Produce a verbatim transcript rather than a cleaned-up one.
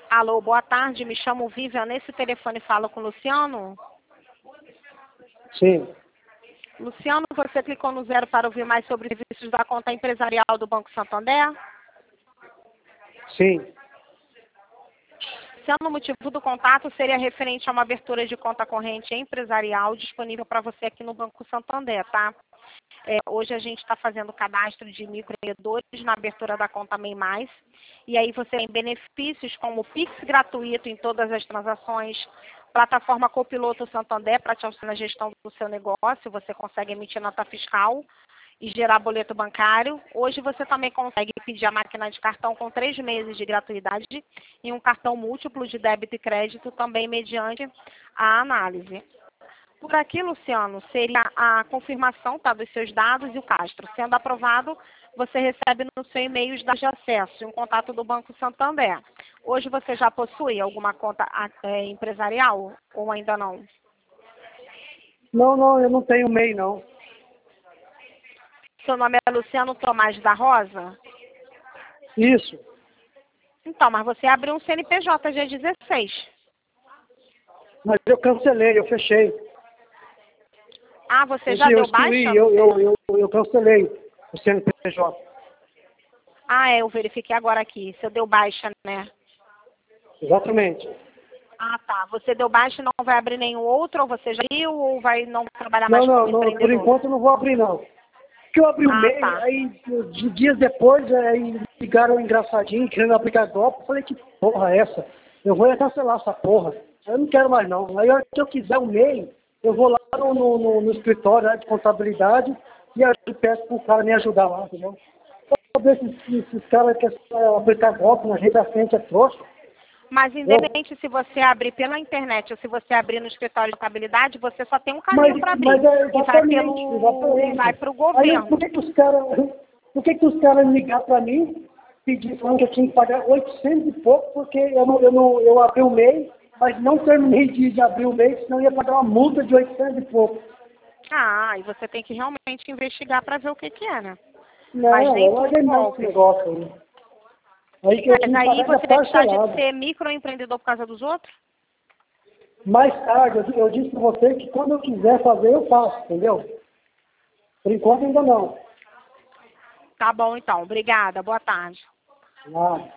Alô, boa tarde, me chamo Vivian, nesse telefone falo com o Luciano. Sim, Luciano, você clicou no zero para ouvir mais sobre os serviços da conta empresarial do Banco Santander? sim. Sendo o motivo do contato, seria referente a uma abertura de conta corrente empresarial disponível para você aqui no Banco Santander, tá? É, hoje a gente está fazendo cadastro de microempreendedores na abertura da conta MEI Mais. E aí você tem benefícios como Pix gratuito em todas as transações, plataforma Copiloto Santander para te auxiliar na gestão do seu negócio, você consegue emitir nota fiscal e gerar boleto bancário. Hoje você também consegue pedir a máquina de cartão com três meses de gratuidade e um cartão múltiplo de débito e crédito também mediante a análise. Por aqui, Luciano, seria a confirmação, tá, dos seus dados e o cadastro. Sendo aprovado, você recebe no seu e-mail os dados de acesso e um contato do Banco Santander. Hoje você já possui alguma conta é, empresarial ou ainda não? Não, não, eu não tenho MEI, não. Seu nome é Luciano Tomás da Rosa? Isso. Então, mas você abriu um C N P J dia dezesseis. Mas eu cancelei, eu fechei. Ah, você Eu, já eu deu excluí, baixa? eu, eu, eu, eu cancelei o C N P J. Ah, é, eu verifiquei agora aqui. Você deu baixa, né? Exatamente. Ah, tá. Você deu baixa e não vai abrir nenhum outro, ou você já abriu, ou vai não trabalhar Não, mais não, como não, por empreendedor? enquanto eu não vou abrir, não. Porque eu abri o Ah, MEI, tá. aí de dias depois, aí ligaram engraçadinho, querendo aplicar golpe. Eu falei, que porra é essa? Eu vou é cancelar essa porra. Eu não quero mais, não. Aí, a hora que eu quiser o MEI, eu vou lá no, no, no escritório, né, de contabilidade e aí eu peço pro cara me ajudar lá, entendeu? Pra ver se esses caras querem aplicar golpe na gente da frente é trouxa. Mas Entendeu? independente se você abrir pela internet ou se você abrir no escritório de contabilidade, você só tem um Mas, caminho para abrir. mas é E vai exatamente, pelo e vai exatamente. para o Aí eu- por governo. que, que os caras, por que, que os caras ligaram para mim, pedir falando que eu tinha que pagar oitocentos e pouco, porque eu não, eu não, eu abri o mês, mas não terminei de, de abrir o mês, senão eu ia pagar uma multa de oitocentos e pouco. Ah, e você tem que realmente investigar para ver o que, que é, né? Mas Não, nem eu tudo larguei mão desse golpe. negócio aí. Aí que eu Mas tinha que aí pagar ainda você deixar de parcelado. ser microempreendedor por causa dos outros? Mais tarde, eu, eu disse para você que quando eu quiser fazer, eu faço, entendeu? Por enquanto ainda não. Tá bom, então. Obrigada. Boa tarde. Nada.